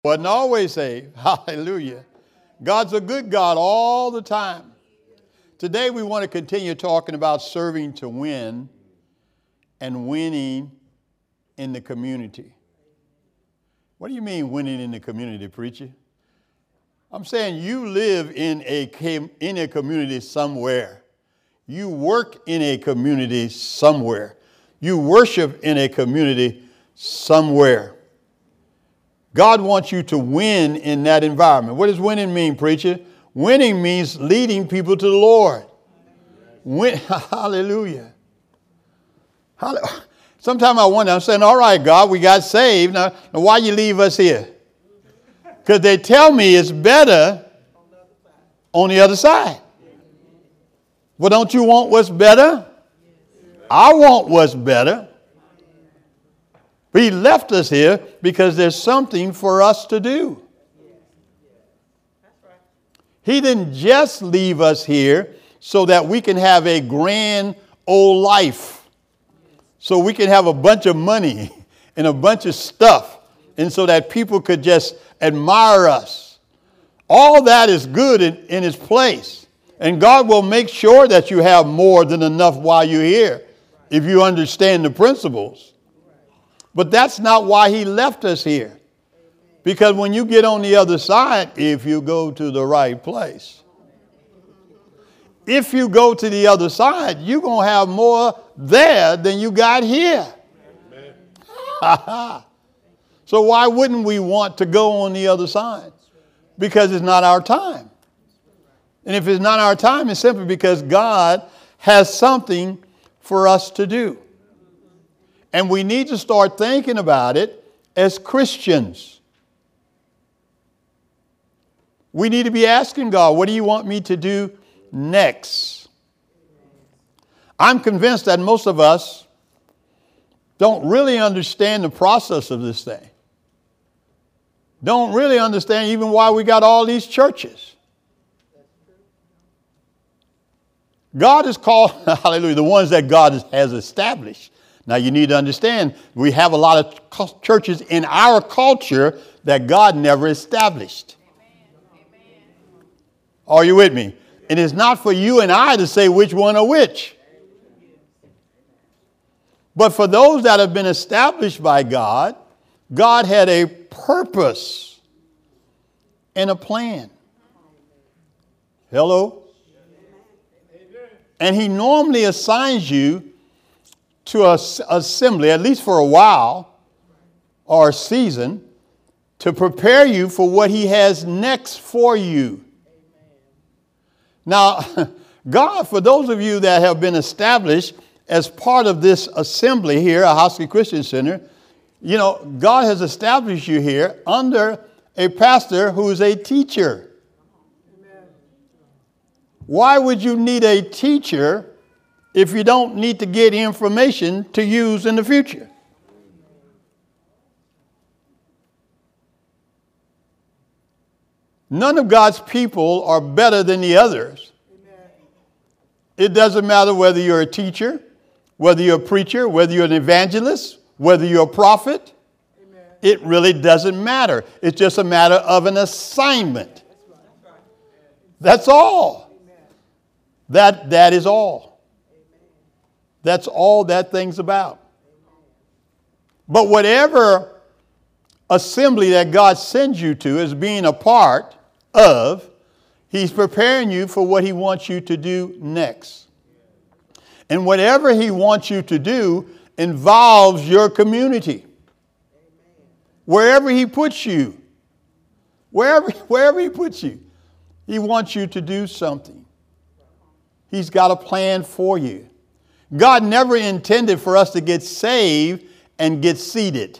Wasn't always saved. Hallelujah. God's a good God all the time. Today we want to continue talking about serving to win and winning in the community. What do you mean winning in the community, preacher? I'm saying you live in a community somewhere. You work in a community somewhere. You worship in a community somewhere. God wants you to win in that environment. What does winning mean, preacher? Winning means leading people to the Lord. Hallelujah. Sometimes I wonder, I'm saying, all right, God, we got saved. Now why you leave us here? Because they tell me it's better on the other side. Well, don't you want what's better? I want what's better. But he left us here because there's something for us to do. He didn't just leave us here so that we can have a grand old life, so we can have a bunch of money and a bunch of stuff, and so that people could just admire us. All that is good in its place. And God will make sure that you have more than enough while you're here if you understand the principles. But that's not why he left us here. Because when you get on the other side, if you go to the right place, if you go to the other side, you're going to have more there than you got here. So why wouldn't we want to go on the other side? Because it's not our time. And if it's not our time, it's simply because God has something for us to do. And we need to start thinking about it as Christians. We need to be asking God, what do you want me to do next? I'm convinced that most of us don't really understand the process of this thing. Don't really understand even why we got all these churches. God is called, hallelujah, the ones that God has established. Now you need to understand, we have a lot of churches in our culture that God never established. Amen. Are you with me? And it's not for you and I to say which one are which. But for those that have been established by God, God had a purpose and a plan. Hello? And he normally assigns you to an assembly, at least for a while or a season, to prepare you for what he has next for you. Now, God, for those of you that have been established as part of this assembly here at Hosky Christian Center, you know, God has established you here under a pastor who is a teacher. Why would you need a teacher if you don't need to get information to use in the future? None of God's people are better than the others. It doesn't matter whether you're a teacher, whether you're a preacher, whether you're an evangelist, whether you're a prophet. It really doesn't matter. It's just a matter of an assignment. That's all. That is all. That's all that thing's about. But whatever assembly that God sends you to as being a part of, he's preparing you for what he wants you to do next. And whatever he wants you to do involves your community. Wherever he puts you, wherever he puts you, he wants you to do something. He's got a plan for you. God never intended for us to get saved and get seated.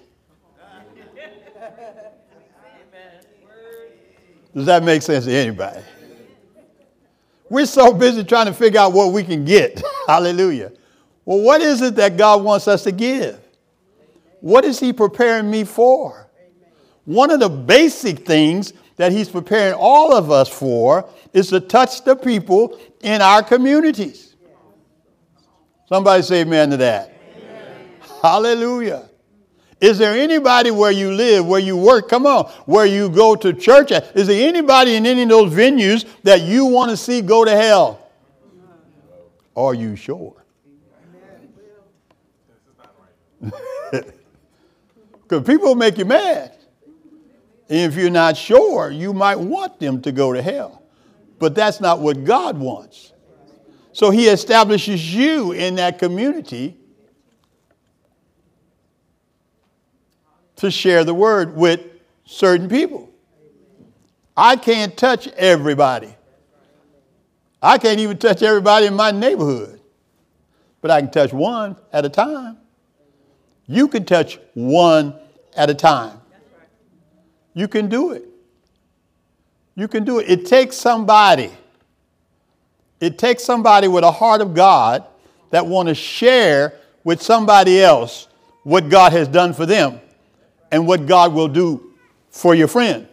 Does that make sense to anybody? We're so busy trying to figure out what we can get. Hallelujah. Well, what is it that God wants us to give? What is he preparing me for? One of the basic things that he's preparing all of us for is to touch the people in our communities. Somebody say amen to that. Amen. Hallelujah. Is there anybody where you live, where you work, come on, where you go to church at? Is there anybody in any of those venues that you want to see go to hell? Are you sure? Because people make you mad. And if you're not sure, you might want them to go to hell. But that's not what God wants. So he establishes you in that community to share the word with certain people. I can't touch everybody. I can't even touch everybody in my neighborhood. But I can touch one at a time. You can touch one at a time. You can do it. You can do it. It takes somebody. It takes somebody with a heart of God that want to share with somebody else what God has done for them and what God will do for your friend.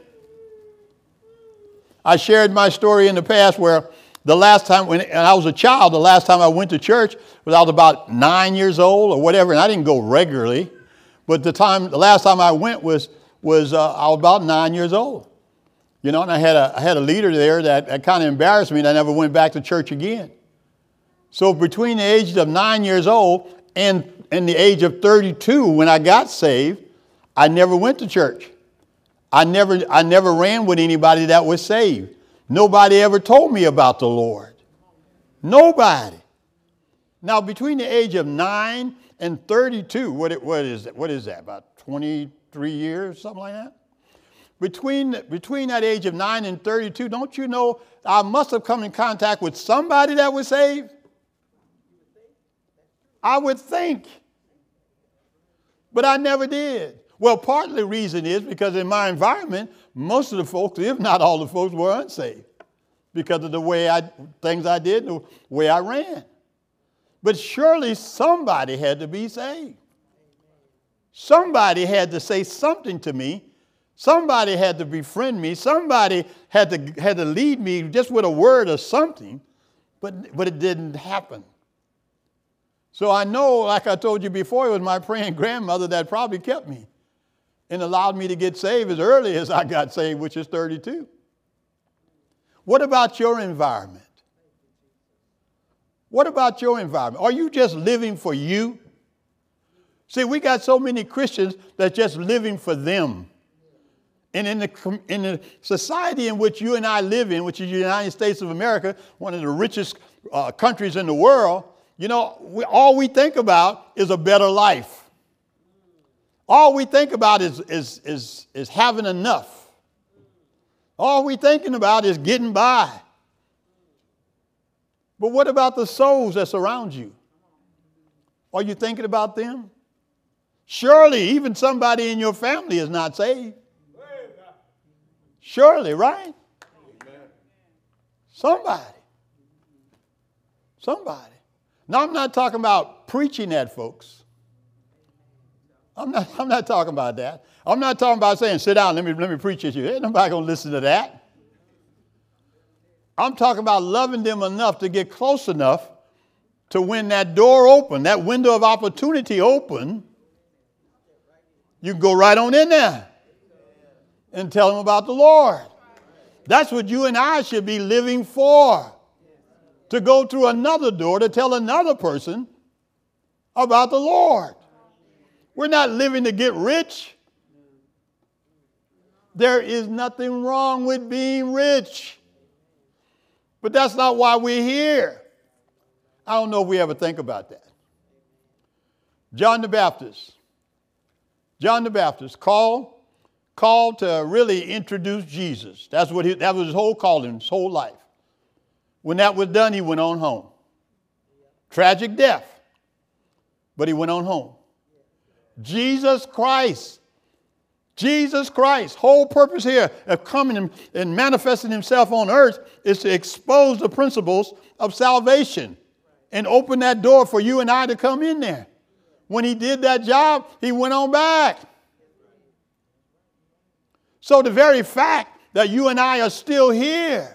I shared my story in the past where the last time when I was a child, the last time I went to church was I was about 9 years old or whatever, and I didn't go regularly. But the last time I went was I was about 9 years old. You know, and I had a leader there that kind of embarrassed me, and I never went back to church again. So between the ages of 9 years old and the age of 32, when I got saved, I never went to church. I never ran with anybody that was saved. Nobody ever told me about the Lord. Nobody. Now, between the age of 9 and 32, what is that? About 23 years, something like that? Between that age of 9 and 32, don't you know I must have come in contact with somebody that was saved? I would think. But I never did. Well, partly the reason is because in my environment, most of the folks, if not all the folks, were unsaved because of the way things I did, the way I ran. But surely somebody had to be saved. Somebody had to say something to me. Somebody had to befriend me. Somebody had to lead me just with a word or something. But it didn't happen. So I know, like I told you before, it was my praying grandmother that probably kept me and allowed me to get saved as early as I got saved, which is 32. What about your environment? What about your environment? Are you just living for you? See, we got so many Christians that's just living for them. And in the society in which you and I live in, which is the United States of America, one of the richest countries in the world, you know, all we think about is a better life. All we think about is having enough. All we're thinking about is getting by. But what about the souls that surround you? Are you thinking about them? Surely even somebody in your family is not saved. Surely, right? Somebody. Now, I'm not talking about preaching at folks. I'm not talking about that. I'm not talking about saying, sit down, let me preach at you. Ain't nobody going to listen to that. I'm talking about loving them enough to get close enough to when that door open, that window of opportunity open, you can go right on in there and tell them about the Lord. That's what you and I should be living for. To go through another door to tell another person about the Lord. We're not living to get rich. There is nothing wrong with being rich. But that's not why we're here. I don't know if we ever think about that. John the Baptist called to really introduce Jesus. That was his whole calling, his whole life. When that was done, he went on home. Tragic death, but he went on home. Jesus Christ, whole purpose here of coming and manifesting himself on earth is to expose the principles of salvation and open that door for you and I to come in there. When he did that job, he went on back. So the very fact that you and I are still here,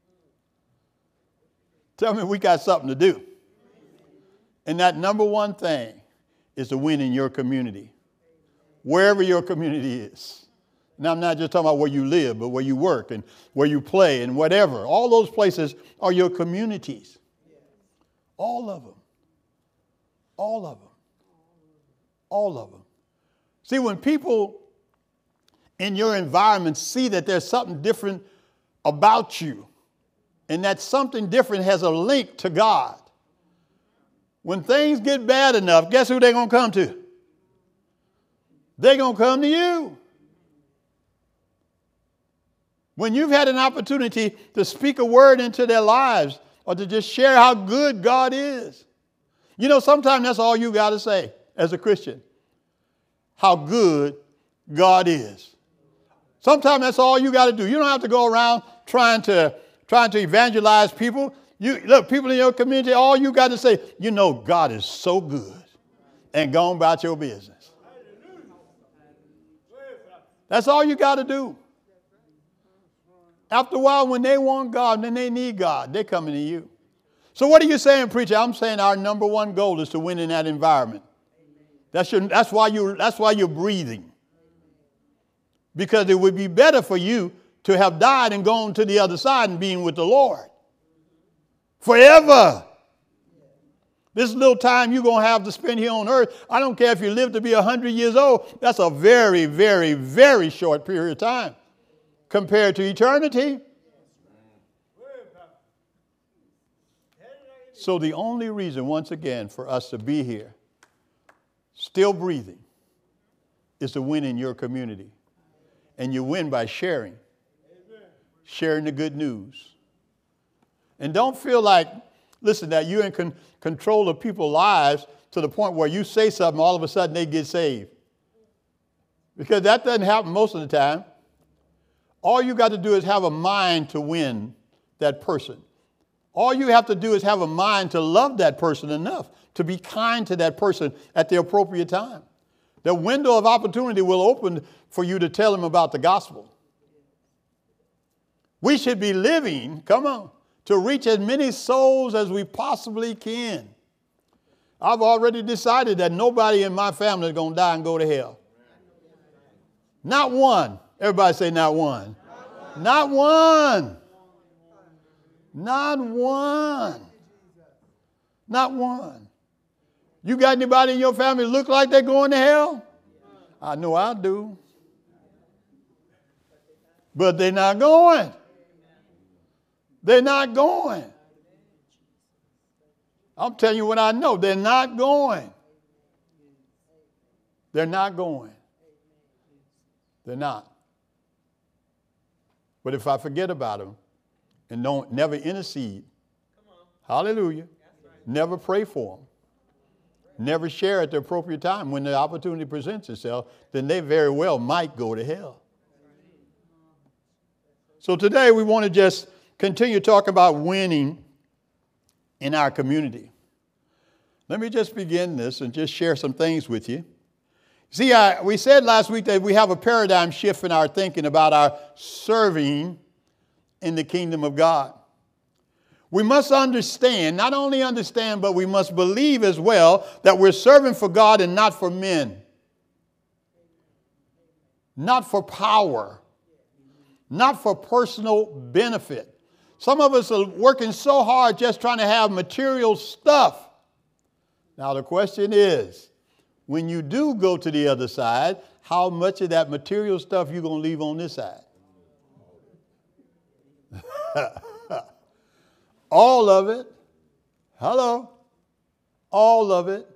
tell me we got something to do. And that number one thing is to win in your community. Wherever your community is. Now, I'm not just talking about where you live, but where you work and where you play and whatever. All those places are your communities. All of them. All of them. All of them. See, when people in your environment see that there's something different about you, and that something different has a link to God, when things get bad enough, guess who they're going to come to? They're going to come to you. When you've had an opportunity to speak a word into their lives or to just share how good God is. You know, sometimes that's all you got to say as a Christian. How good God is. Sometimes that's all you got to do. You don't have to go around trying to evangelize people. Look, people in your community, all you got to say, you know, God is so good, and go on about your business. That's all you got to do. After a while, when they want God, then they need God, they're coming to you. So what are you saying, preacher? I'm saying our number one goal is to win in that environment. That's why you're breathing. Because it would be better for you to have died and gone to the other side and being with the Lord. Forever. This little time you're going to have to spend here on earth, I don't care if you live to be 100 years old, that's a very, very, very short period of time compared to eternity. So the only reason, once again, for us to be here, still breathing, is to win in your community. And you win by sharing. Sharing the good news. And don't feel like, listen, that you're in control of people's lives to the point where you say something, all of a sudden they get saved. Because that doesn't happen most of the time. All you got to do is have a mind to win that person. All you have to do is have a mind to love that person enough to be kind to that person at the appropriate time. The window of opportunity will open for you to tell them about the gospel. We should be living, come on, to reach as many souls as we possibly can. I've already decided that nobody in my family is going to die and go to hell. Not one. Everybody say not one. Not one. Not one. Not one. You got anybody in your family look like they're going to hell? I know I do. But they're not going. They're not going. I'm telling you what I know. They're not going. They're not going. They're not. But if I forget about them and never intercede, hallelujah, never pray for them, never share at the appropriate time when the opportunity presents itself, then they very well might go to hell. So today we want to just continue talking about winning in our community. Let me just begin this and just share some things with you. See, we said last week that we have a paradigm shift in our thinking about our serving in the kingdom of God. We must understand, not only understand, but we must believe as well that we're serving for God and not for men. Not for power. Not for personal benefit. Some of us are working so hard just trying to have material stuff. Now the question is, when you do go to the other side, how much of that material stuff you going to leave on this side? All of it. Hello. All of it.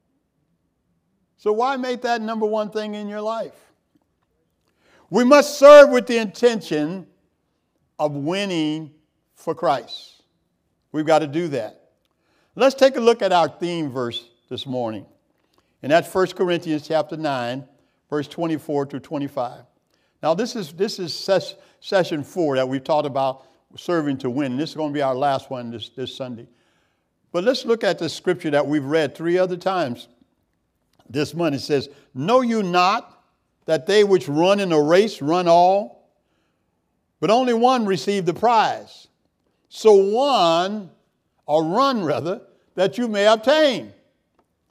So why make that number one thing in your life? We must serve with the intention of winning for Christ. We've got to do that. Let's take a look at our theme verse this morning. And that's 1 Corinthians chapter 9, verse 24 to 25. Now, this is session 4 that we've taught about serving to win. And this is going to be our last one this Sunday. But let's look at the scripture that we've read 3 other times this month. It says, "Know you not that they which run in a race run all, but only one receive the prize? So run, that you may obtain.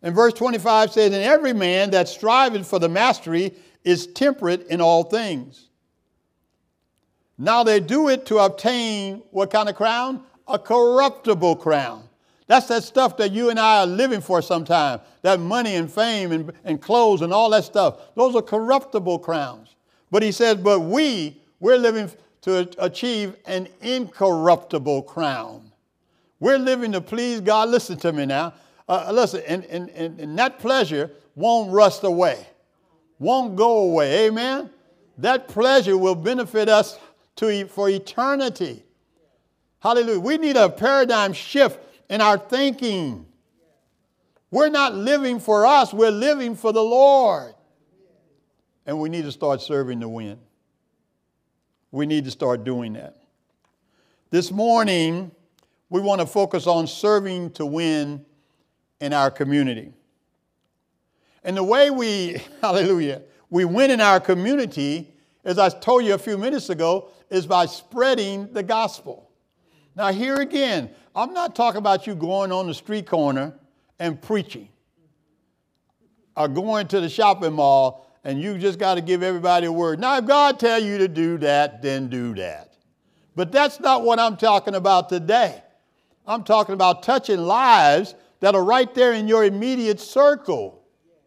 And verse 25 says, and every man that striveth for the mastery is temperate in all things. Now they do it to obtain what kind of crown? A corruptible crown. That's that stuff that you and I are living for sometimes. That money and fame and clothes and all that stuff. Those are corruptible crowns. But he says, but we're living to achieve an incorruptible crown. We're living to please God. Listen to me now. Listen, and that pleasure won't rust away, won't go away. Amen? That pleasure will benefit us for eternity. Hallelujah. We need a paradigm shift in our thinking. We're not living for us. We're living for the Lord. And we need to start serving the wind. We need to start doing that. This morning, we want to focus on serving to win in our community. And the way we win in our community, as I told you a few minutes ago, is by spreading the gospel. Now here again, I'm not talking about you going on the street corner and preaching or going to the shopping mall and you just got to give everybody a word. Now if God tells you to do that, then do that. But that's not what I'm talking about today. I'm talking about touching lives that are right there in your immediate circle.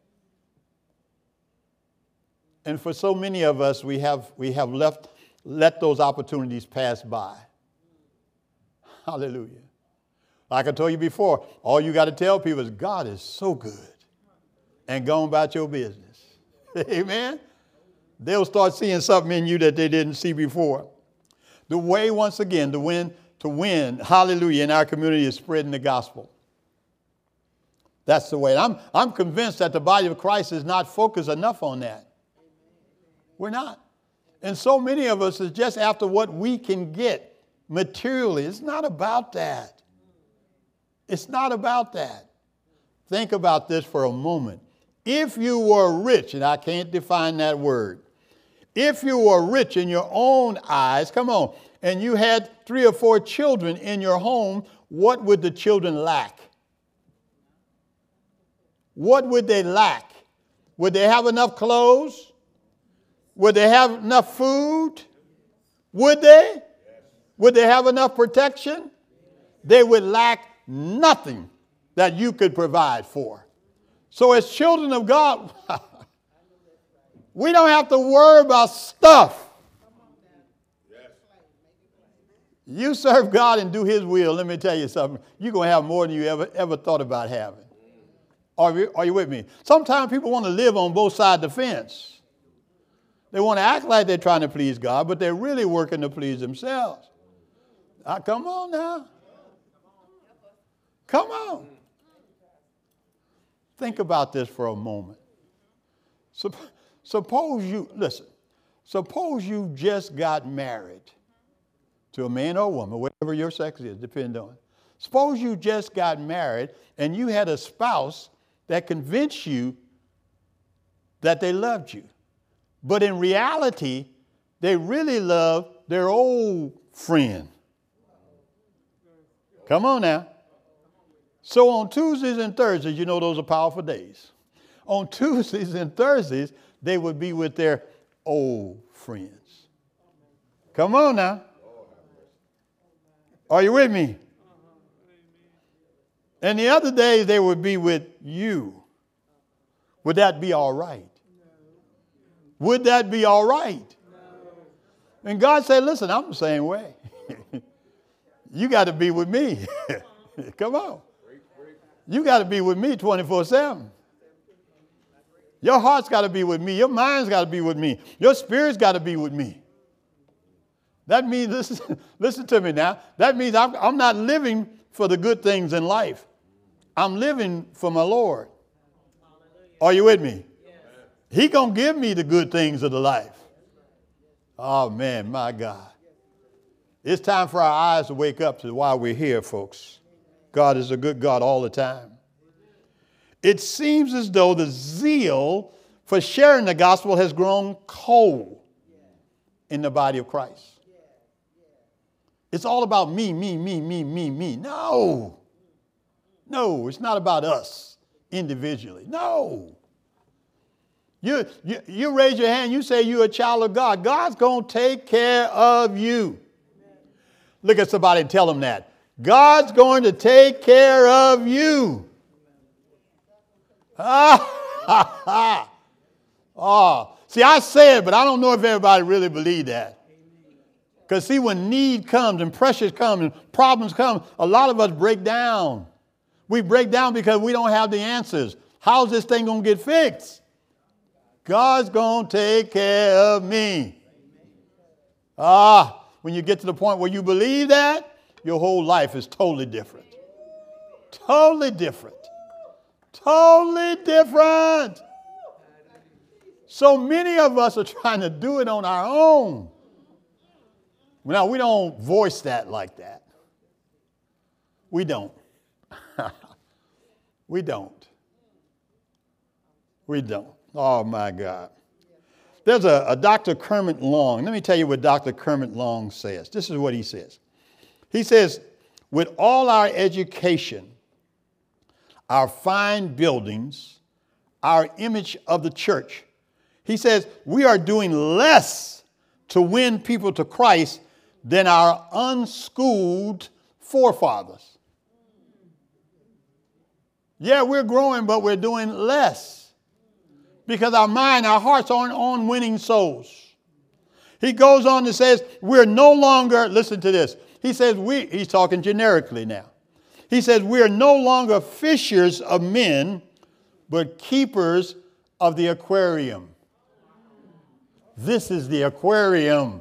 And for so many of us, we have let those opportunities pass by. Hallelujah. Like I told you before, all you got to tell people is God is so good, and go on about your business. Amen. They'll start seeing something in you that they didn't see before. The way, once again, to win, hallelujah, in our community is spreading the gospel. That's the way. I'm convinced that the body of Christ is not focused enough on that. We're not. And so many of us is just after what we can get materially. It's not about that. It's not about that. Think about this for a moment. If you were rich, and I can't define that word, if you were rich in your own eyes, come on, and you had 3 or 4 children in your home, what would the children lack? What would they lack? Would they have enough clothes? Would they have enough food? Would they? Would they have enough protection? They would lack nothing that you could provide for. So as children of God, we don't have to worry about stuff. You serve God and do His will, let me tell you something. You're going to have more than you ever thought about having. Are you with me? Sometimes people want to live on both sides of the fence. They want to act like they're trying to please God, but they're really working to please themselves. Come on now. Come on. Think about this for a moment. Suppose you just got married to a man or a woman, whatever your sex is, depending on. Suppose you just got married and you had a spouse that convinced you that they loved you. But in reality, they really love their old friend. Come on now. So on Tuesdays and Thursdays, you know those are powerful days. On Tuesdays and Thursdays, they would be with their old friends. Come on now. Are you with me? And the other days, they would be with you. Would that be all right? Would that be all right? And God said, listen, I'm the same way. You got to be with me. Come on. You got to be with me 24/7. Your heart's got to be with me. Your mind's got to be with me. Your spirit's got to be with me. That means, listen to me now. That means I'm not living for the good things in life. I'm living for my Lord. Are you with me? He gonna give me the good things of the life. Oh man, my God. It's time for our eyes to wake up to why we're here, folks. God is a good God all the time. It seems as though the zeal for sharing the gospel has grown cold in the body of Christ. It's all about me. No, it's not about us individually. No. You raise your hand, you say you're a child of God. God's going to take care of you. Look at somebody and tell them that. God's going to take care of you. See, I say it, but I don't know if everybody really believes that. Because see, when need comes and pressures come and problems come, a lot of us break down. We break down because we don't have the answers. How's this thing going to get fixed? God's going to take care of me. When you get to the point where you believe that, your whole life is totally different. Totally different. Totally different. So many of us are trying to do it on our own. Now, we don't voice that like that. We don't. We don't. We don't. Oh, my God. There's a Dr. Kermit Long. Let me tell you what Dr. Kermit Long says. This is what he says. He says, with all our education, our fine buildings, our image of the church, he says, we are doing less to win people to Christ than our unschooled forefathers. Yeah, we're growing, but we're doing less because our mind, our hearts aren't on winning souls. He goes on and says, we're no longer, listen to this. He says, he's talking generically now. He says, we're no longer fishers of men, but keepers of the aquarium. This is the aquarium.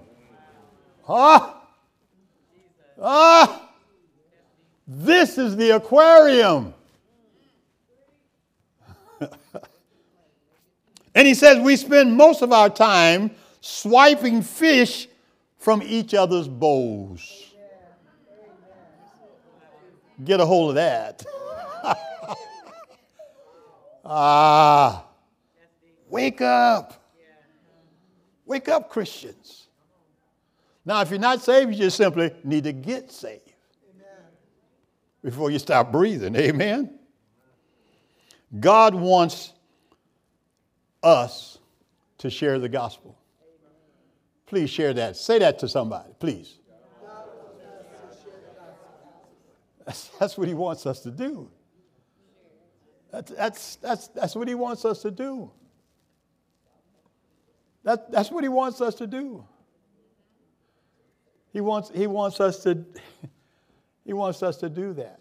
This is the aquarium. And he says we spend most of our time swiping fish from each other's bowls. Get a hold of that. Wake up. Wake up, Christians. Now, if you're not saved, you just simply need to get saved. Amen. Before you start breathing. Amen. God wants us to share the gospel. Please share that. Say that to somebody, please. That's what he wants us to do. That's what he wants us to do. That's what he wants us to do. He wants us to do that.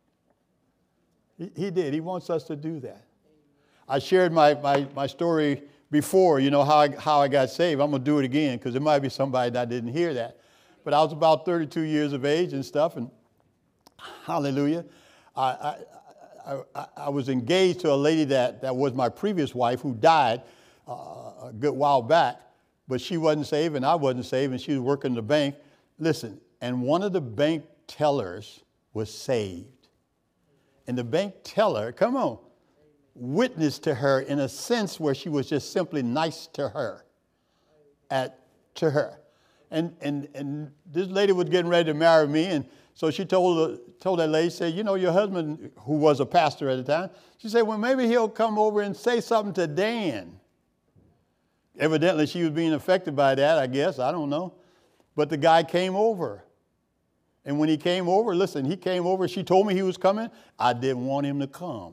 He did. He wants us to do that. I shared my story before, you know, how I got saved. I'm going to do it again because there might be somebody that didn't hear that. But I was about 32 years of age and stuff, and hallelujah. I was engaged to a lady that was my previous wife who died a good while back, but she wasn't saved and I wasn't saved, and she was working the bank. Listen, and one of the bank tellers was saved. And the bank teller, come on, witnessed to her in a sense where she was just simply nice to her. And this lady was getting ready to marry me, and so she told that lady, said, you know, your husband, who was a pastor at the time, she said, well, maybe he'll come over and say something to Dan. Evidently, she was being affected by that, I guess. I don't know. But the guy came over. And when he came over, listen, he came over. She told me he was coming. I didn't want him to come.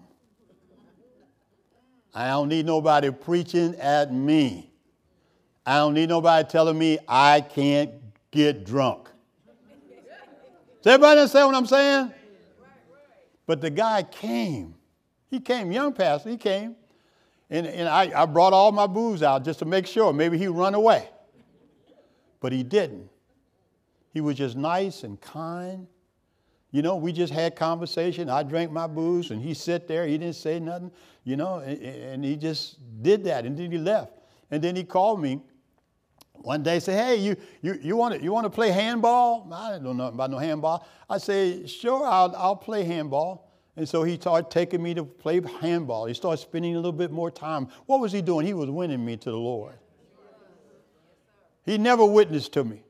I don't need nobody preaching at me. I don't need nobody telling me I can't get drunk. Does everybody understand what I'm saying? But the guy came. He came, young pastor, he came. And I brought all my booze out just to make sure. Maybe he'd run away. But he didn't. He was just nice and kind. You know, we just had conversation. I drank my booze, and he sat there. He didn't say nothing, you know, and he just did that, and then he left. And then he called me one day, said, hey, you want to play handball? I didn't know nothing about no handball. I said, sure, I'll play handball. And so he started taking me to play handball. He started spending a little bit more time. What was he doing? He was winning me to the Lord. He never witnessed to me.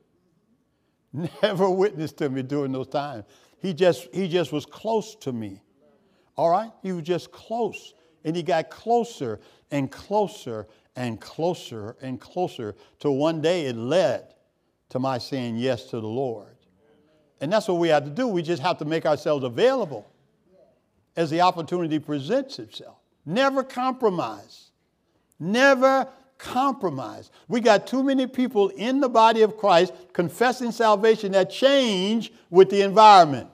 Never witnessed to me during those times. He just was close to me. All right? He was just close. And he got closer and closer and closer and closer till one day it led to my saying yes to the Lord. And that's what we have to do. We just have to make ourselves available as the opportunity presents itself. Never compromise. Never compromise. We got too many people in the body of Christ confessing salvation that change with the environment.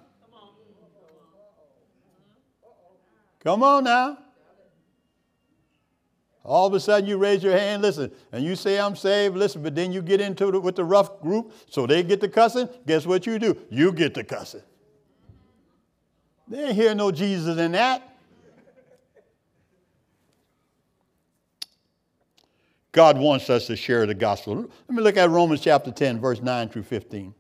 Come on now. All of a sudden you raise your hand, listen, and you say I'm saved, listen, but then you get into it with the rough group, so they get the cussing. Guess what you do? You get the cussing. They ain't hear no Jesus in that. God wants us to share the gospel. Let me look at Romans chapter 10, verse 9 through 15.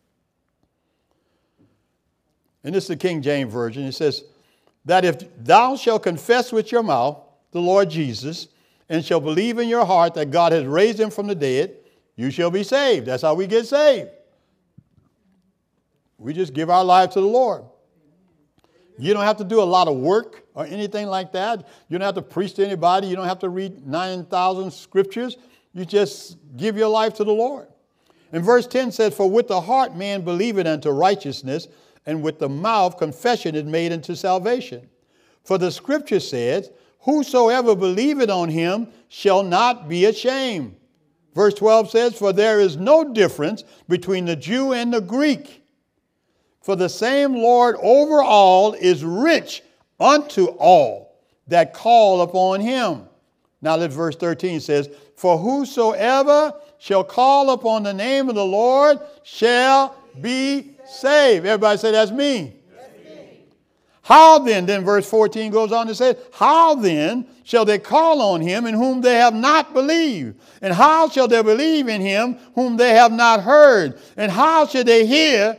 And this is the King James Version. It says, that if thou shalt confess with your mouth the Lord Jesus, and shall believe in your heart that God has raised him from the dead, you shall be saved. That's how we get saved. We just give our life to the Lord. You don't have to do a lot of work or anything like that. You don't have to preach to anybody. You don't have to read 9,000 scriptures. You just give your life to the Lord. And verse 10 says, for with the heart man believeth unto righteousness, and with the mouth confession is made unto salvation. For the scripture says, whosoever believeth on him shall not be ashamed. Verse 12 says, for there is no difference between the Jew and the Greek. For the same Lord over all is rich unto all that call upon him. Now let verse 13 says, for whosoever shall call upon the name of the Lord shall be saved. Everybody say, that's me. How then verse 14 goes on to say, how then shall they call on him in whom they have not believed? And how shall they believe in him whom they have not heard? And how shall they hear?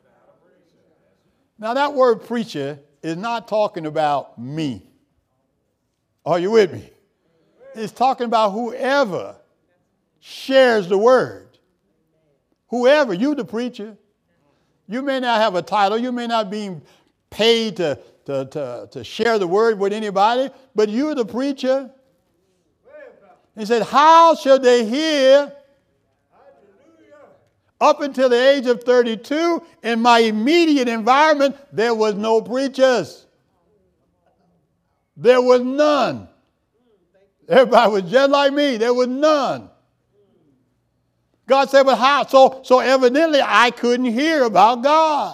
Now that word preacher is not talking about me. Are you with me? It's talking about whoever shares the word. Whoever, you the preacher. You may not have a title. You may not be paid to share the word with anybody, but you're the preacher. He said, how shall they hear? Up until the age of 32, in my immediate environment, there was no preachers. There was none. Everybody was just like me. There was none. God said, but how? So evidently I couldn't hear about God.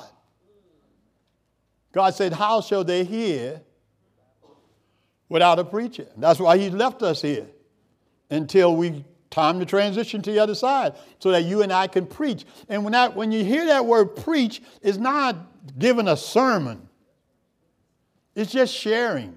God said, how shall they hear without a preacher? That's why he left us here until we time to transition to the other side so that you and I can preach. And when you hear that word preach, it's not giving a sermon. It's just sharing.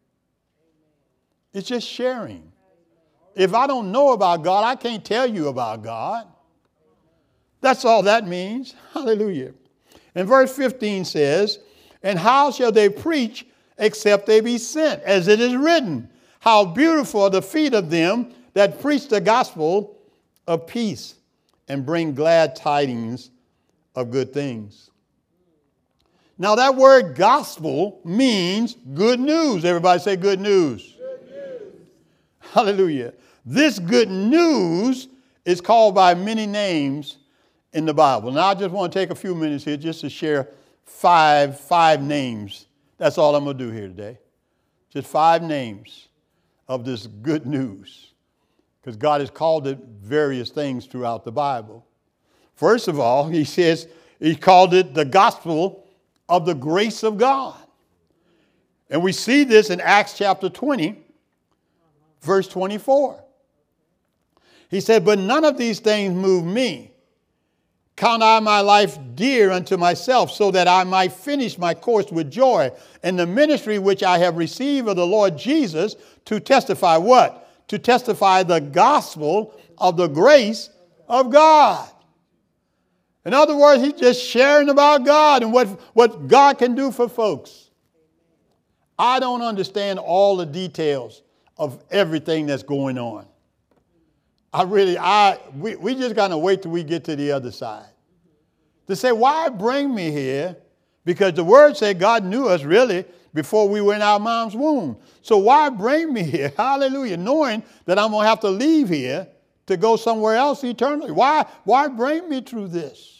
It's just sharing. If I don't know about God, I can't tell you about God. That's all that means. Hallelujah. And verse 15 says, and how shall they preach except they be sent? As it is written, how beautiful are the feet of them that preach the gospel of peace and bring glad tidings of good things. Now that word gospel means good news. Everybody say good news. Good news. Hallelujah. This good news is called by many names in the Bible. Now I just want to take a few minutes here just to share five names. That's all I'm going to do here today. Just 5 names of this good news. Because God has called it various things throughout the Bible. First of all, he says he called it the gospel of the grace of God. And we see this in Acts chapter 20, verse 24. He said, but none of these things move me. Count I my life dear unto myself, so that I might finish my course with joy, and the ministry which I have received of the Lord Jesus, to testify what? To testify the gospel of the grace of God. In other words, he's just sharing about God and what God can do for folks. I don't understand all the details of everything that's going on. We just got to wait till we get to the other side. To say, why bring me here Because the word said God knew us really before we were in our mom's womb. So why bring me here? Hallelujah. Knowing that I'm going to have to leave here to go somewhere else eternally. Why bring me through this?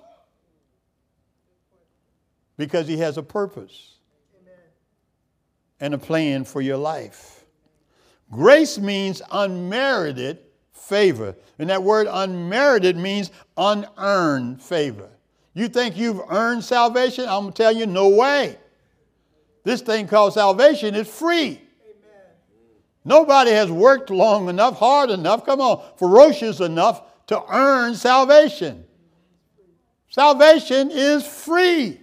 Because he has a purpose and a plan for your life. Grace means unmerited favor. And that word unmerited means unearned favor. You think you've earned salvation? I'm going to tell you, no way. This thing called salvation is free. Amen. Nobody has worked long enough, hard enough, come on, ferocious enough to earn salvation. Salvation is free.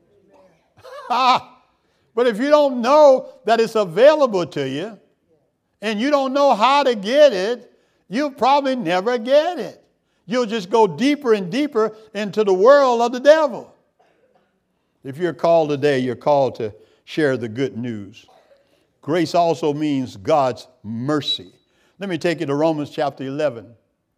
But if you don't know that it's available to you and you don't know how to get it, you'll probably never get it. You'll just go deeper and deeper into the world of the devil. If you're called today, you're called to share the good news. Grace also means God's mercy. Let me take you to Romans chapter 11,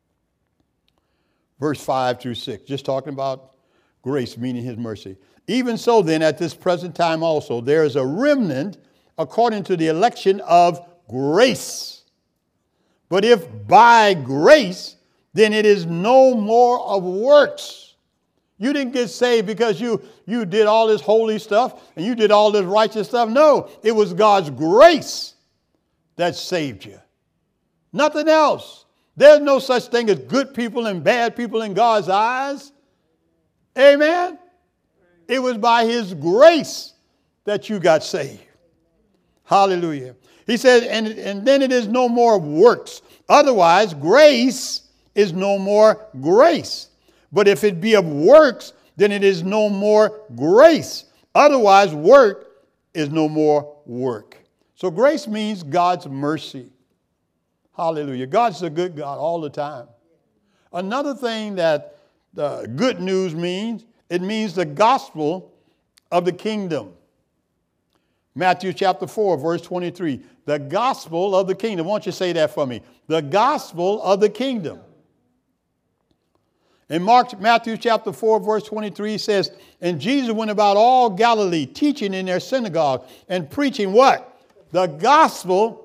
verse 5 through 6. Just talking about grace, meaning his mercy. Even so then, at this present time also, there is a remnant according to the election of grace. But if by grace, then it is no more of works. You didn't get saved because you did all this holy stuff and you did all this righteous stuff. No, it was God's grace that saved you. Nothing else. There's no such thing as good people and bad people in God's eyes. Amen? It was by his grace that you got saved. Hallelujah. He said, and then it is no more works. Otherwise, grace is no more grace. But if it be of works, then it is no more grace. Otherwise, work is no more work. So grace means God's mercy. Hallelujah. God's a good God all the time. Another thing that the good news means, it means the gospel of the kingdom. Matthew chapter 4, verse 23. The gospel of the kingdom. Why don't you say that for me? The gospel of the kingdom. In Matthew chapter 4, verse 23 says, and Jesus went about all Galilee, teaching in their synagogue and preaching what? The gospel.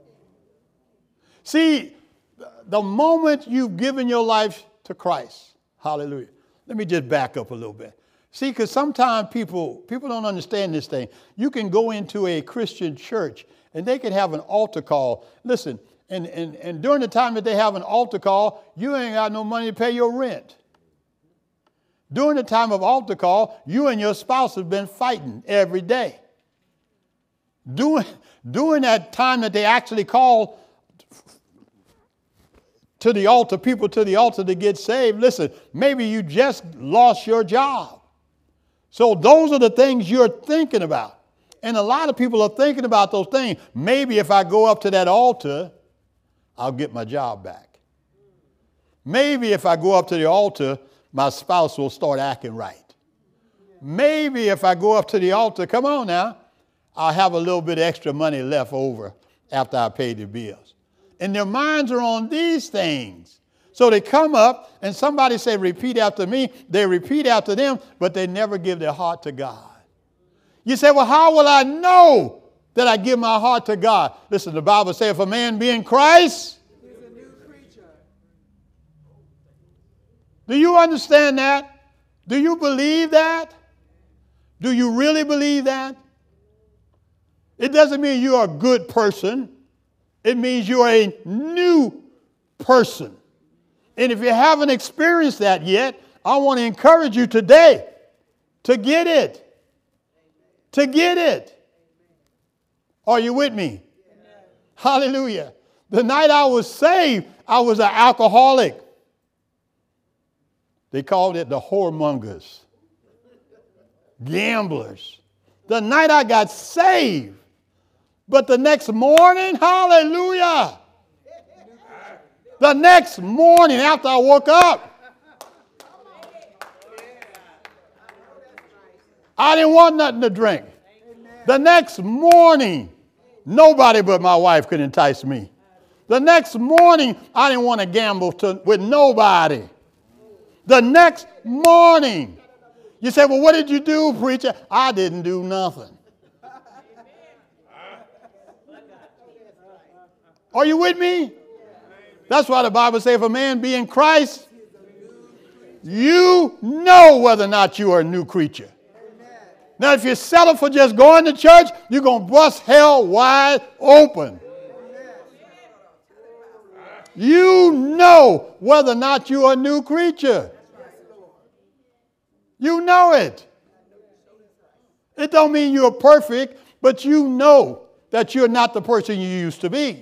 See, the moment you've given your life to Christ, hallelujah. Let me just back up a little bit. See, because sometimes people don't understand this thing. You can go into a Christian church and they can have an altar call. Listen, and during the time that they have an altar call, you ain't got no money to pay your rent. During the time of altar call, you and your spouse have been fighting every day. During that time that they actually call to the altar, people to the altar to get saved, listen, maybe you just lost your job. So those are the things you're thinking about. And a lot of people are thinking about those things. Maybe if I go up to that altar, I'll get my job back. Maybe if I go up to the altar, my spouse will start acting right. Maybe if I go up to the altar, come on now, I'll have a little bit of extra money left over after I pay the bills. And their minds are on these things. So they come up and somebody say, repeat after me. They repeat after them, but they never give their heart to God. You say, well, how will I know that I give my heart to God? Listen, the Bible says, if a man be in Christ, he's a new creature. Do you understand that? Do you believe that? Do you really believe that? It doesn't mean you're a good person. It means you're a new person. And if you haven't experienced that yet, I want to encourage you today to get it. To get it. Are you with me? Amen. Hallelujah. The night I was saved, I was an alcoholic. They called it the whoremongers. Gamblers. The night I got saved. But the next morning, hallelujah. The next morning after I woke up, I didn't want nothing to drink. The next morning, nobody but my wife could entice me. The next morning, I didn't want to gamble with nobody. The next morning, You say, well, what did you do, preacher? I didn't do nothing. Are you with me? That's why the Bible says if a man be in Christ, you know whether or not you are a new creature. Now, if you settle for just going to church, you're going to bust hell wide open. You know whether or not you're a new creature. You know it. It don't mean you're perfect, but you know that you're not the person you used to be.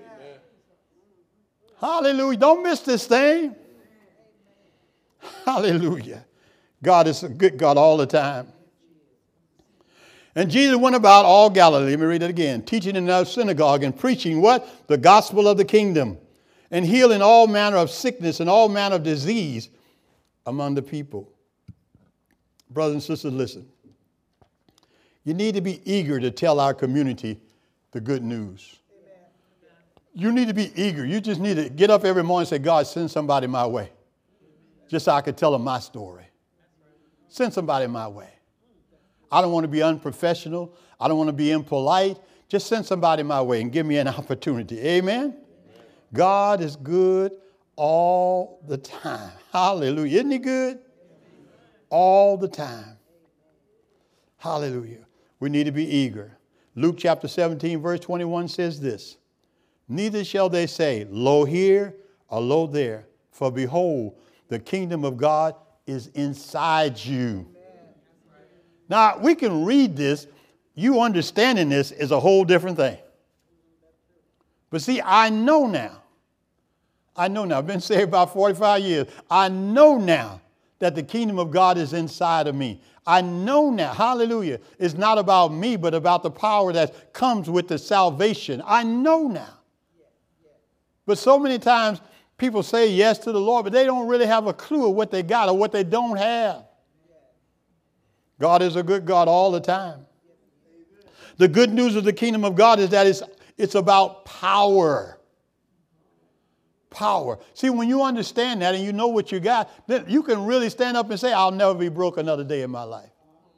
Hallelujah. Don't miss this thing. Hallelujah. God is a good God all the time. And Jesus went about all Galilee, let me read it again, teaching in the synagogue and preaching what? The gospel of the kingdom, and healing all manner of sickness and all manner of disease among the people. Brothers and sisters, listen. You need to be eager to tell our community the good news. You need to be eager. You just need to get up every morning and say, God, send somebody my way. Just so I could tell them my story. Send somebody my way. I don't want to be unprofessional. I don't want to be impolite. Just send somebody my way and give me an opportunity. Amen? God is good all the time. Hallelujah. Isn't he good? All the time. Hallelujah. We need to be eager. Luke chapter 17 verse 21 says this. Neither shall they say, lo here or lo there. For behold, the kingdom of God is inside you. Now, we can read this. You understanding this is a whole different thing. But see, I know now. I've been saved about 45 years. I know now that the kingdom of God is inside of me. I know now, hallelujah, it's not about me, but about the power that comes with the salvation. I know now. But so many times people say yes to the Lord, but they don't really have a clue of what they got or what they don't have. God is a good God all the time. The good news of the kingdom of God is that it's about power. Power. See, when you understand that and you know what you got, then you can really stand up and say, I'll never be broke another day in my life.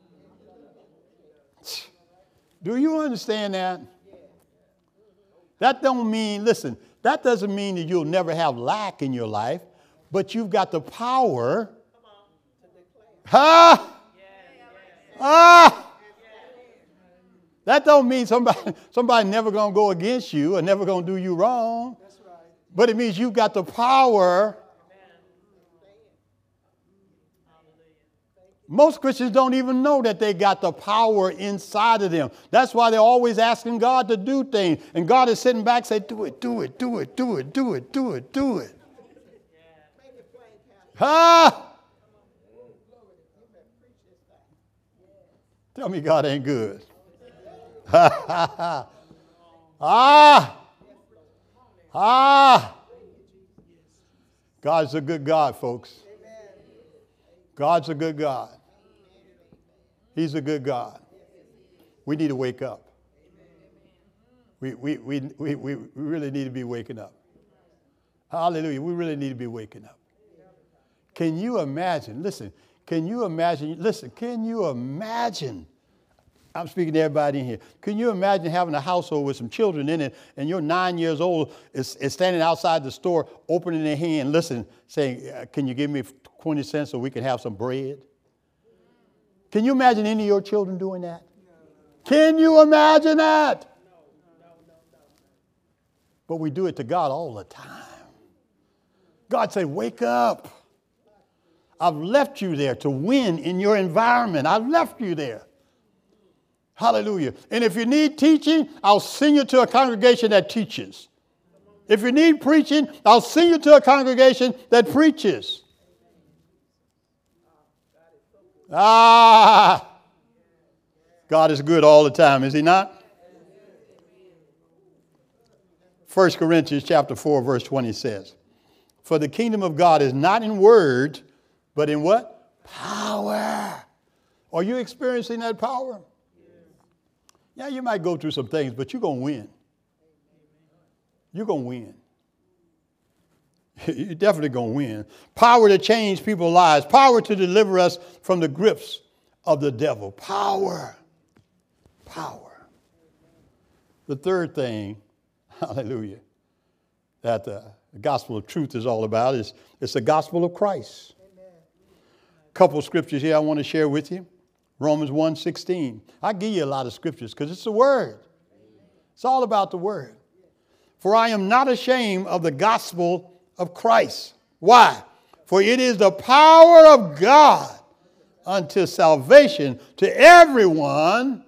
Do you understand that? That don't mean, listen, that doesn't mean that you'll never have lack in your life, but you've got the power. That don't mean somebody never going to go against you or never going to do you wrong. But it means you've got the power. Most Christians don't even know that they got the power inside of them. That's why they're always asking God to do things. And God is sitting back saying, do it, do it, do it, do it, do it, do it, do it. Tell me God ain't good. God's a good God, folks. God's a good God. He's a good God. We need to wake up. We really need to be waking up. Hallelujah. We really need to be waking up. Can you imagine? Listen, can you imagine? Listen, can you imagine? I'm speaking to everybody in here. Can you imagine having a household with some children in it and you're 9 years old is standing outside the store, opening their hand, listen, saying, can you give me 20 cents so we can have some bread? Can you imagine any of your children doing that? Can you imagine that? But we do it to God all the time. God say, wake up. I've left you there to win in your environment. I've left you there. Hallelujah. And if you need teaching, I'll send you to a congregation that teaches. If you need preaching, I'll send you to a congregation that preaches. God is good all the time, is he not? 1 Corinthians chapter 4, verse 20 says, for the kingdom of God is not in word, but in what? Power. Are you experiencing that power? Yeah, you might go through some things, but you're going to win. You're going to win. You're definitely going to win. Power to change people's lives. Power to deliver us from the grips of the devil. Power. Power. The third thing, hallelujah, that the gospel of truth is all about is it's the gospel of Christ. A couple of scriptures here I want to share with you. Romans 1:16. I give you a lot of scriptures because it's the word. It's all about the word. For I am not ashamed of the gospel of Christ. Why? For it is the power of God unto salvation to everyone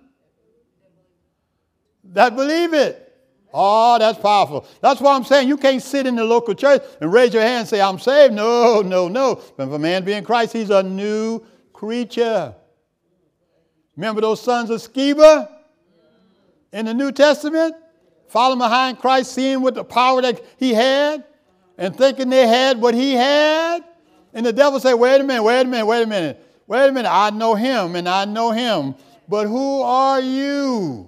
that believe it. Oh, that's powerful. That's why I'm saying you can't sit in the local church and raise your hand and say, I'm saved. No. But if a man be in Christ, he's a new creature. Remember those sons of Sceva in the New Testament? Following behind Christ, seeing what the power that he had and thinking they had what he had. And the devil said, wait a minute. I know him and I know him. But who are you?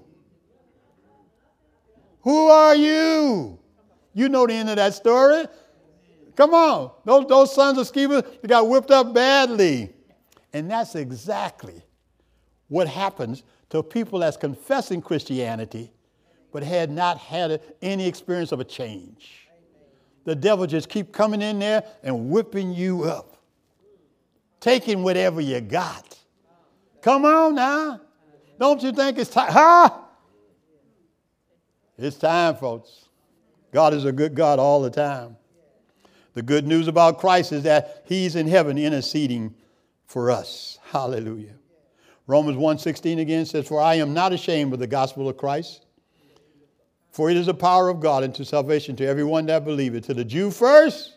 Who are you? You know the end of that story. Come on. Those sons of Sceva, they got whipped up badly. And that's exactly what happens to people that's confessing Christianity but had not had any experience of a change. The devil just keep coming in there and whipping you up, taking whatever you got. Come on now. Don't you think it's time? Huh? It's time, folks. God is a good God all the time. The good news about Christ is that he's in heaven interceding for us. Hallelujah. Romans 1:16 again says, for I am not ashamed of the gospel of Christ, for it is the power of God unto salvation to everyone that believeth, to the Jew first,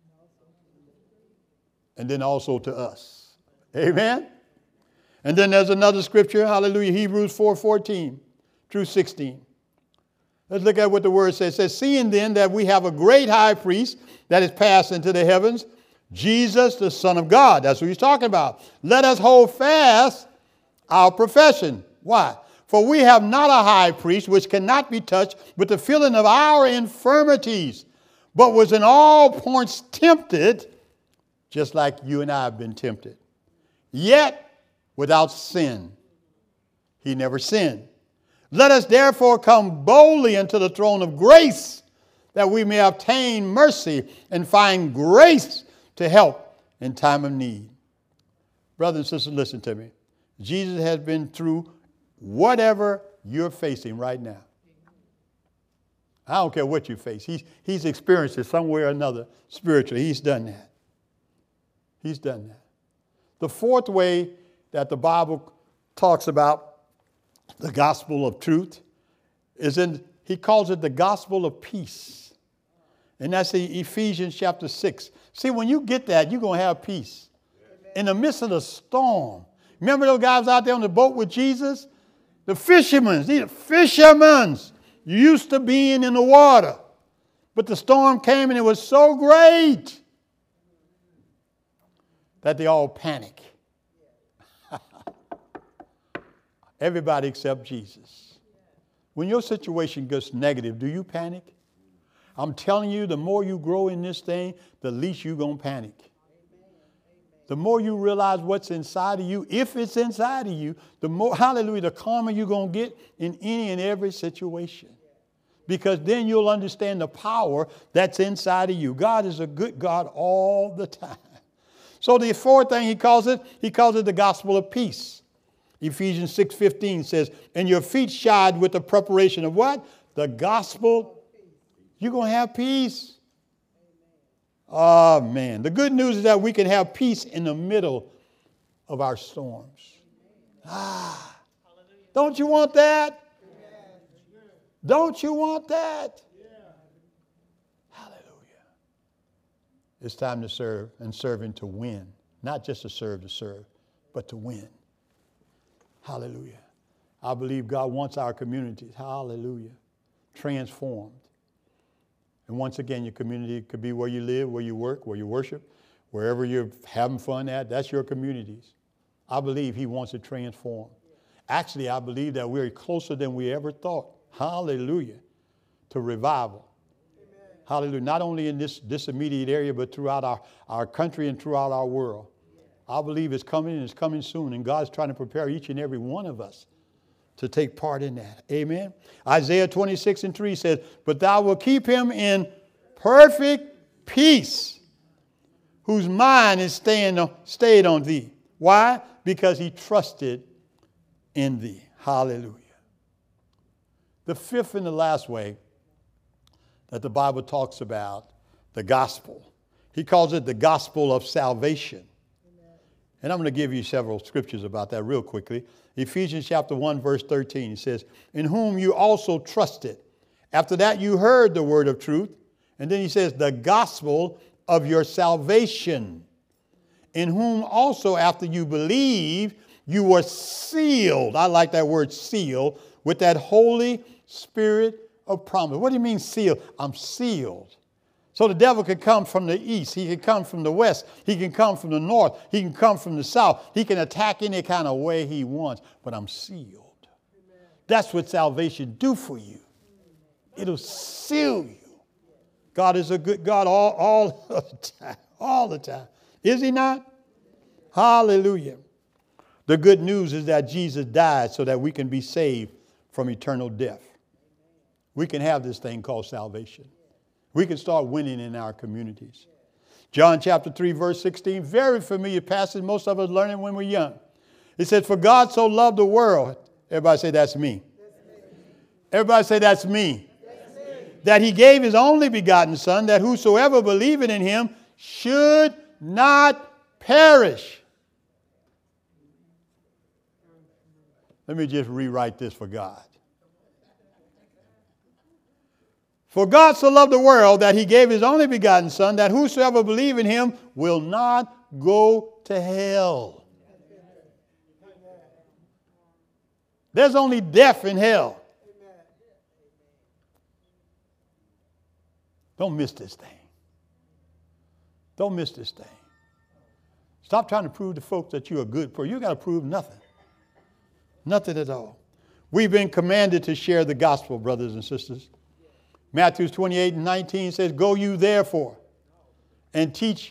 and then also to us. Amen. And then there's another scripture, hallelujah, Hebrews 4:14 through 16. Let's look at what the word says. It says, seeing then that we have a great high priest that is passed into the heavens, Jesus, the Son of God. That's what he's talking about. Let us hold fast our profession. Why? For we have not a high priest which cannot be touched with the feeling of our infirmities, but was in all points tempted, just like you and I have been tempted, yet without sin. He never sinned. Let us therefore come boldly unto the throne of grace, that we may obtain mercy and find grace to help in time of need. Brothers and sisters, listen to me. Jesus has been through whatever you're facing right now. I don't care what you face. He's experienced it somewhere or another spiritually. He's done that. He's done that. The fourth way that the Bible talks about the gospel of truth is he calls it the gospel of peace. And that's in Ephesians chapter 6. See, when you get that, you're going to have peace. In the midst of the storm. Remember those guys out there on the boat with Jesus? The fishermen. These are fishermen used to being in the water. But the storm came and it was so great that they all panicked. Everybody except Jesus. When your situation gets negative, do you panic? I'm telling you, the more you grow in this thing, the least you're going to panic. The more you realize what's inside of you, if it's inside of you, the more, hallelujah, the calmer you're going to get in any and every situation. Because then you'll understand the power that's inside of you. God is a good God all the time. So the fourth thing he calls it the gospel of peace. Ephesians 6:15 says, and your feet shod with the preparation of what? The gospel. You're going to have peace. Oh, man. The good news is that we can have peace in the middle of our storms. Don't you want that? Don't you want that? Hallelujah. It's time to serve, and serving to win. Not just to serve, but to win. Hallelujah. I believe God wants our communities, hallelujah, transformed. And once again, your community could be where you live, where you work, where you worship, wherever you're having fun at. That's your communities. I believe he wants to transform. Actually, I believe that we're closer than we ever thought. Hallelujah. To revival. Amen. Hallelujah. Not only in this immediate area, but throughout our country and throughout our world. I believe it's coming and it's coming soon. And God's trying to prepare each and every one of us to take part in that. Amen. Isaiah 26:3 says, but thou wilt keep him in perfect peace, whose mind is stayed on thee. Why? Because he trusted in thee. Hallelujah. The fifth and the last way that the Bible talks about the gospel, he calls it the gospel of salvation. Amen. And I'm going to give you several scriptures about that real quickly. Ephesians chapter 1, verse 13, it says, in whom you also trusted. After that, you heard the word of truth. And then he says, the gospel of your salvation, in whom also after you believed, you were sealed. I like that word sealed, with that Holy Spirit of promise. What do you mean sealed? I'm sealed. So the devil can come from the east. He can come from the west. He can come from the north. He can come from the south. He can attack any kind of way he wants. But I'm sealed. Amen. That's what salvation do for you. It'll seal you. God is a good God all the time. All the time. Is he not? Hallelujah. The good news is that Jesus died so that we can be saved from eternal death. We can have this thing called salvation. We can start winning in our communities. John chapter 3, verse 16, very familiar passage. Most of us learn it when we're young. It says, for God so loved the world. Everybody say, that's me. Everybody say, that's me. That he gave his only begotten Son, that whosoever believeth in him should not perish. Let me just rewrite this for God. For God so loved the world that he gave his only begotten Son, that whosoever believe in him will not go to hell. There's only death in hell. Don't miss this thing. Don't miss this thing. Stop trying to prove to folks that you're a good person. You got to prove nothing. Nothing at all. We've been commanded to share the gospel, brothers and sisters. Matthew 28:19 says, go you therefore and teach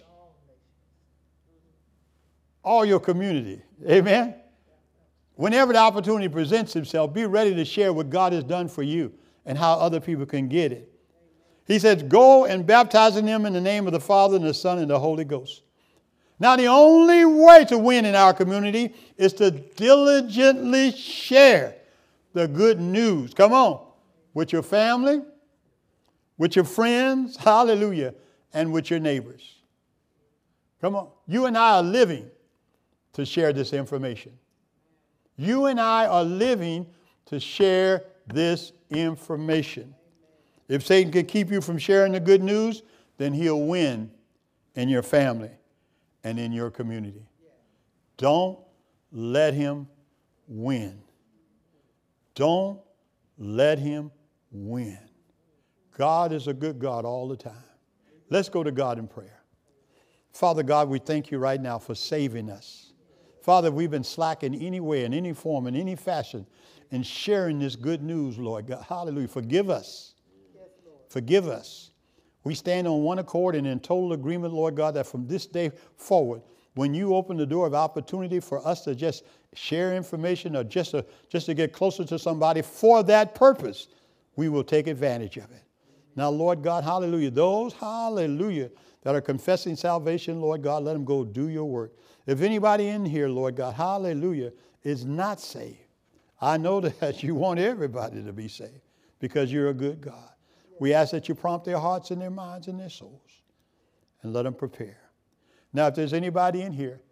all your community. Amen. Whenever the opportunity presents itself, be ready to share what God has done for you and how other people can get it. He says, go and baptizing them in the name of the Father and the Son and the Holy Ghost. Now, the only way to win in our community is to diligently share the good news. Come on. With your family, with your friends, hallelujah, and with your neighbors. Come on. You and I are living to share this information. You and I are living to share this information. If Satan can keep you from sharing the good news, then he'll win in your family and in your community. Don't let him win. Don't let him win. God is a good God all the time. Let's go to God in prayer. Father God, we thank you right now for saving us. Father, we've been slack in any way, in any form, in any fashion, in sharing this good news, Lord God. Hallelujah. Forgive us. Forgive us. We stand on one accord and in total agreement, Lord God, that from this day forward, when you open the door of opportunity for us to just share information or just to get closer to somebody for that purpose, we will take advantage of it. Now, Lord God, hallelujah, those, hallelujah, that are confessing salvation, Lord God, let them go do your work. If anybody in here, Lord God, hallelujah, is not saved, I know that you want everybody to be saved because you're a good God. We ask that you prompt their hearts and their minds and their souls and let them prepare. Now, if there's anybody in here